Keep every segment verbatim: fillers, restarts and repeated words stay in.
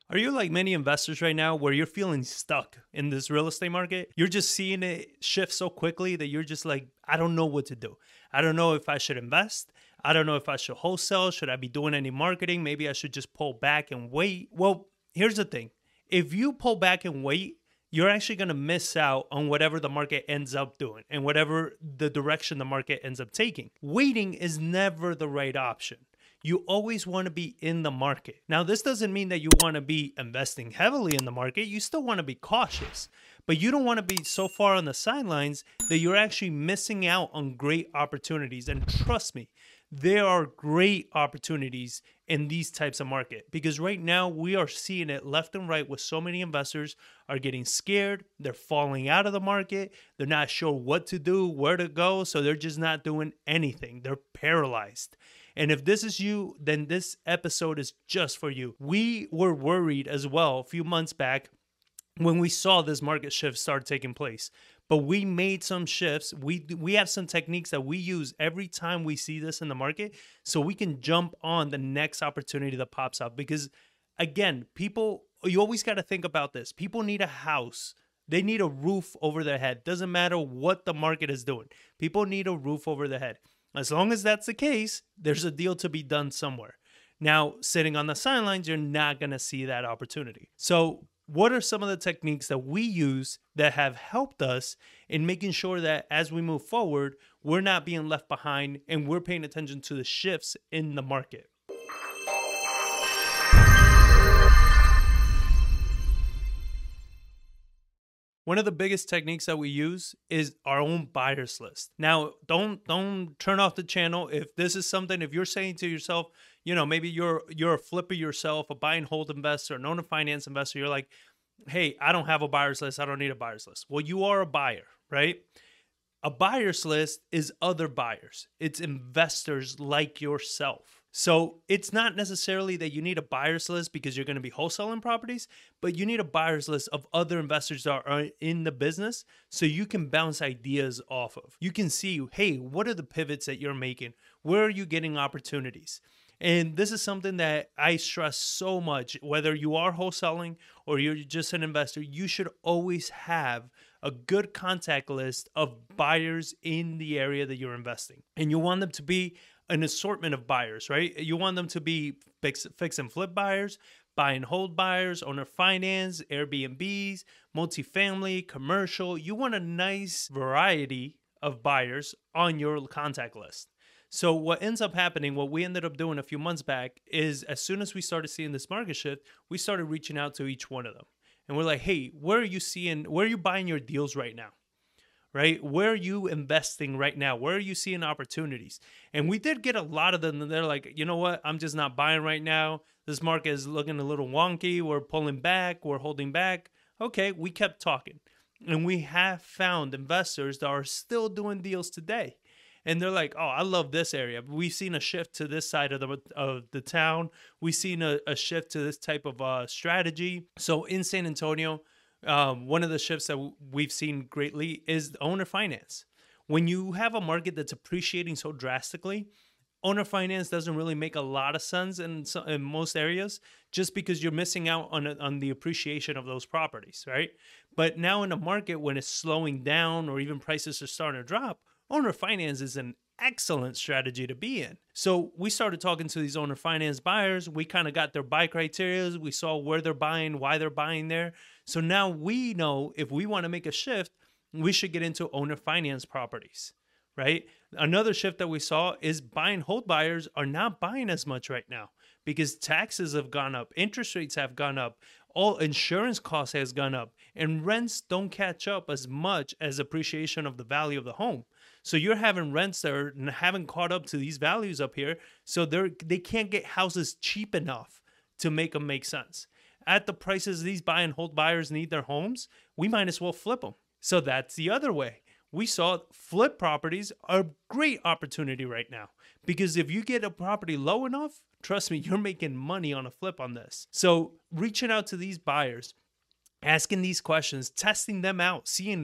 Are you like many investors right now where you're feeling stuck in this real estate market? You're just seeing it shift so quickly that you're just like, I don't know what to do. I don't know if I should invest. I don't know if I should wholesale. Should I be doing any marketing? Maybe I should just pull back and wait. Well, here's the thing. If you pull back and wait, you're actually going to miss out on whatever the market ends up doing and whatever the direction the market ends up taking. Waiting is never the right option. You always want to be in the market. Now, this doesn't mean that you want to be investing heavily in the market. You still want to be cautious, but you don't want to be so far on the sidelines that you're actually missing out on great opportunities. And trust me, there are great opportunities in these types of market because right now we are seeing it left and right with so many investors are getting scared. They're falling out of the market. They're not sure what to do, where to go. So they're just not doing anything. They're paralyzed. And if this is you, then this episode is just for you. We were worried as well a few months back when we saw this market shift start taking place. But we made some shifts. We we have some techniques that we use every time we see this in the market so we can jump on the next opportunity that pops up. Because again, people, you always got to think about this. People need a house. They need a roof over their head. Doesn't matter what the market is doing. People need a roof over their head. As long as that's the case, there's a deal to be done somewhere. Now, sitting on the sidelines, you're not going to see that opportunity. So what are some of the techniques that we use that have helped us in making sure that as we move forward, we're not being left behind and we're paying attention to the shifts in the market? One of the biggest techniques that we use is our own buyers list. Now, don't don't turn off the channel if this is something, if you're saying to yourself, you know, maybe you're you're a flipper yourself, a buy and hold investor, an owner finance investor, you're like, hey, I don't have a buyer's list. I don't need a buyer's list. Well, you are a buyer, right? A buyer's list is other buyers. It's investors like yourself. So it's not necessarily that you need a buyer's list because you're going to be wholesaling properties, but you need a buyer's list of other investors that are in the business so you can bounce ideas off of. You can see, hey, what are the pivots that you're making? Where are you getting opportunities? And this is something that I stress so much. Whether you are wholesaling or you're just an investor, you should always have a good contact list of buyers in the area that you're investing. And you want them to be an assortment of buyers, right? You want them to be fix, fix and flip buyers, buy and hold buyers, owner finance, Airbnbs, multifamily, commercial. You want a nice variety of buyers on your contact list. So what ends up happening, what we ended up doing a few months back is as soon as we started seeing this market shift, we started reaching out to each one of them. And we're like, hey, where are you seeing, where are you buying your deals right now? Right? Where are you investing right now? Where are you seeing opportunities? And we did get a lot of them. And they're like, you know what? I'm just not buying right now. This market is looking a little wonky. We're pulling back. We're holding back. Okay, we kept talking. And we have found investors that are still doing deals today. And they're like, oh, I love this area. We've seen a shift to this side of the of the town. We've seen a, a shift to this type of uh, strategy. So in San Antonio, um, one of the shifts that w- we've seen greatly is owner finance. When you have a market that's appreciating so drastically, owner finance doesn't really make a lot of sense in, so, in most areas just because you're missing out on, on the appreciation of those properties, right? But now in a market when it's slowing down or even prices are starting to drop, owner finance is an excellent strategy to be in. So we started talking to these owner finance buyers. We kind of got their buy criteria. We saw where they're buying, why they're buying there. So now we know if we want to make a shift, we should get into owner finance properties, right? Another shift that we saw is buy and hold buyers are not buying as much right now because taxes have gone up, interest rates have gone up, all insurance costs has gone up, and rents don't catch up as much as appreciation of the value of the home. So you're having rents that are, haven't caught up to these values up here, so they're they can't get houses cheap enough to make them make sense. At the prices these buy and hold buyers need their homes, we might as well flip them. So that's the other way. We saw flip properties are a great opportunity right now because if you get a property low enough, trust me, you're making money on a flip on this. So reaching out to these buyers, asking these questions, testing them out, seeing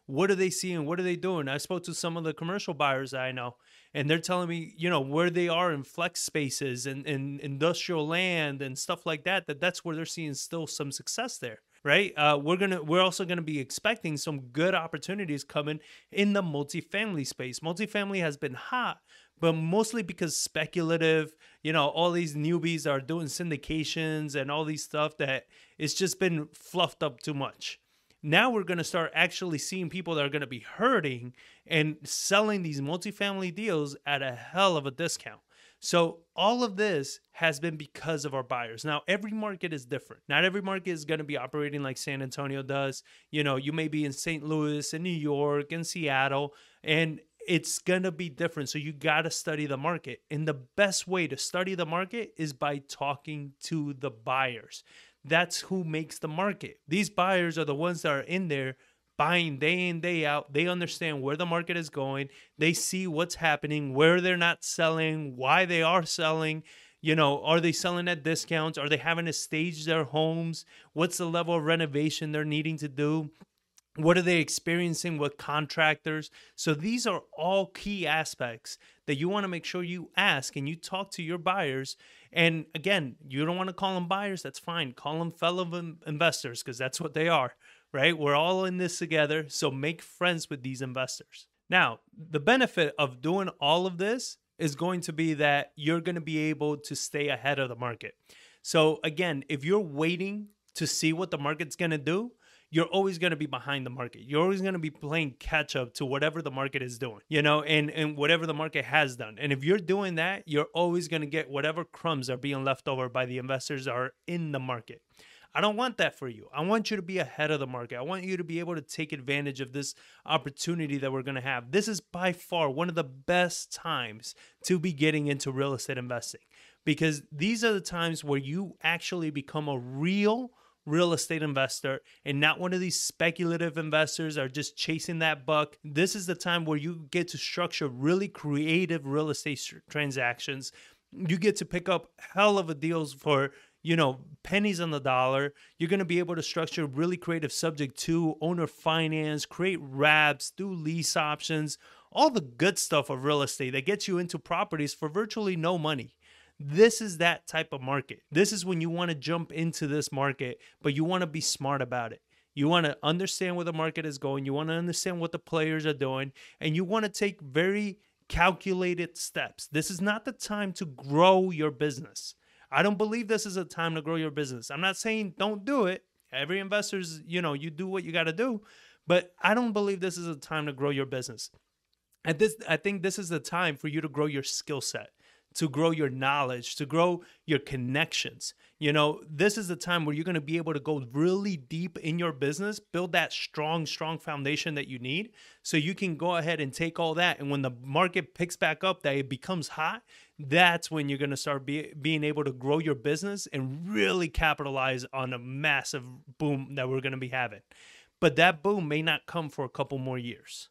What are they seeing? What are they doing? I spoke to some of the commercial buyers that I know, and they're telling me, you know, where they are in flex spaces and in industrial land and stuff like that, that that's where they're seeing still some success there. Right. Uh, we're going to we're also going to be expecting some good opportunities coming in the multifamily space. Multifamily has been hot, but mostly because speculative, you know, all these newbies are doing syndications and all these stuff that it's just been fluffed up too much. Now we're going to start actually seeing people that are going to be hurting and selling these multifamily deals at a hell of a discount. So all of this has been because of our buyers. Now, every market is different. Not every market is going to be operating like San Antonio does. You know, you may be in Saint Louis, in New York, in Seattle, and it's going to be different. So you got to study the market. And the best way to study the market is by talking to the buyers. That's who makes the market. These buyers are the ones that are in there buying day in, day out. They understand where the market is going. They see what's happening, where they're not selling, why they are selling. You know, are they selling at discounts? Are they having to stage their homes? What's the level of renovation they're needing to do? What are they experiencing with contractors? So these are all key aspects that you want to make sure you ask and you talk to your buyers. And again, you don't want to call them buyers. That's fine. Call them fellow investors because that's what they are, right? We're all in this together. So make friends with these investors. Now, the benefit of doing all of this is going to be that you're going to be able to stay ahead of the market. So again, if you're waiting to see what the market's going to do, you're always going to be behind the market. You're always going to be playing catch up to whatever the market is doing, you know, and, and whatever the market has done. And if you're doing that, you're always going to get whatever crumbs are being left over by the investors that are in the market. I don't want that for you. I want you to be ahead of the market. I want you to be able to take advantage of this opportunity that we're going to have. This is by far one of the best times to be getting into real estate investing because these are the times where you actually become a real real estate investor and not one of these speculative investors are just chasing that buck. This is the time where you get to structure really creative real estate transactions. You get to pick up hell of a deals for, you know, pennies on the dollar. You're going to be able to structure really creative subject to owner finance, create wraps, do lease options, all the good stuff of real estate that gets you into properties for virtually no money. This is that type of market. This is when you want to jump into this market, but you want to be smart about it. You want to understand where the market is going. You want to understand what the players are doing, and you want to take very calculated steps. This is not the time to grow your business. I don't believe this is a time to grow your business. I'm not saying don't do it. Every investor's, you know, you do what you got to do, but I don't believe this is a time to grow your business. At this, I think this is the time for you to grow your skill set, to grow your knowledge, to grow your connections. You know, this is the time where you're going to be able to go really deep in your business, build that strong, strong foundation that you need so you can go ahead and take all that. And when the market picks back up, that it becomes hot, that's when you're going to start be, being able to grow your business and really capitalize on a massive boom that we're going to be having. But that boom may not come for a couple more years.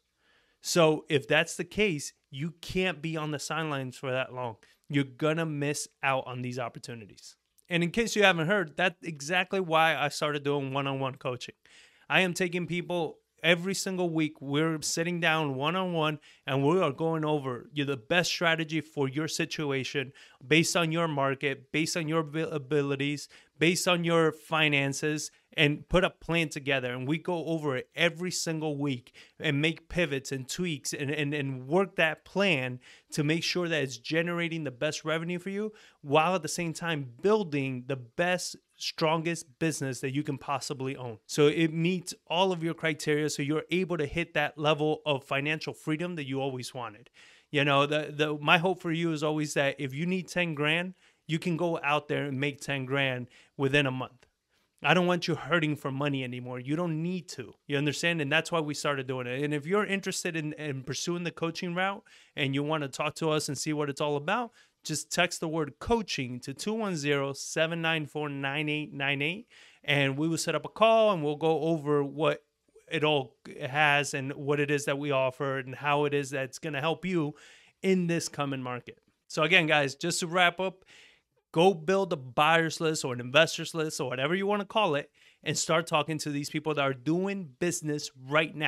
So if that's the case, you can't be on the sidelines for that long. You're going to miss out on these opportunities. And in case you haven't heard, that's exactly why I started doing one-on-one coaching. I am taking people every single week. We're sitting down one-on-one and we are going over you know, the best strategy for your situation based on your market, based on your abilities, based on your finances, and put a plan together. And we go over it every single week and make pivots and tweaks and, and, and work that plan to make sure that it's generating the best revenue for you while at the same time building the best, strongest business that you can possibly own. So it meets all of your criteria so you're able to hit that level of financial freedom that you always wanted. You know, the, the my hope for you is always that if you need ten grand, you can go out there and make ten grand within a month. I don't want you hurting for money anymore. You don't need to. You understand? And that's why we started doing it. And if you're interested in, in pursuing the coaching route and you want to talk to us and see what it's all about, just text the word coaching to two one zero, seven nine four, nine eight nine eight. And we will set up a call and we'll go over what it all has and what it is that we offer and how it is that's going to help you in this coming market. So again, guys, just to wrap up, go build a buyer's list or an investor's list or whatever you want to call it and start talking to these people that are doing business right now.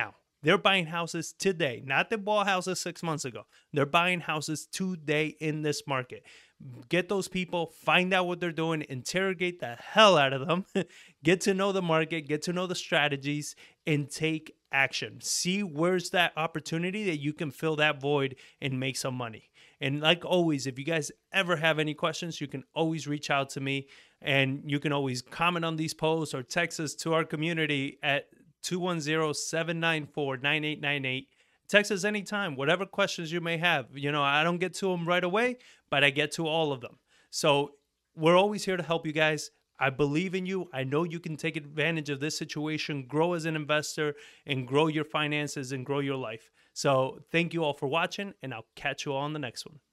They're buying houses today, not they bought houses six months ago. They're buying houses today in this market. Get those people, find out what they're doing, interrogate the hell out of them, get to know the market, get to know the strategies, and take action. See where's that opportunity that you can fill that void and make some money. And like always, if you guys ever have any questions, you can always reach out to me, and you can always comment on these posts or text us to our community at two one zero, seven nine four, nine eight nine eight. Text us anytime, whatever questions you may have. You know, I don't get to them right away, but I get to all of them. So we're always here to help you guys. I believe in you. I know you can take advantage of this situation, grow as an investor, and grow your finances and grow your life. So thank you all for watching, and I'll catch you all on the next one.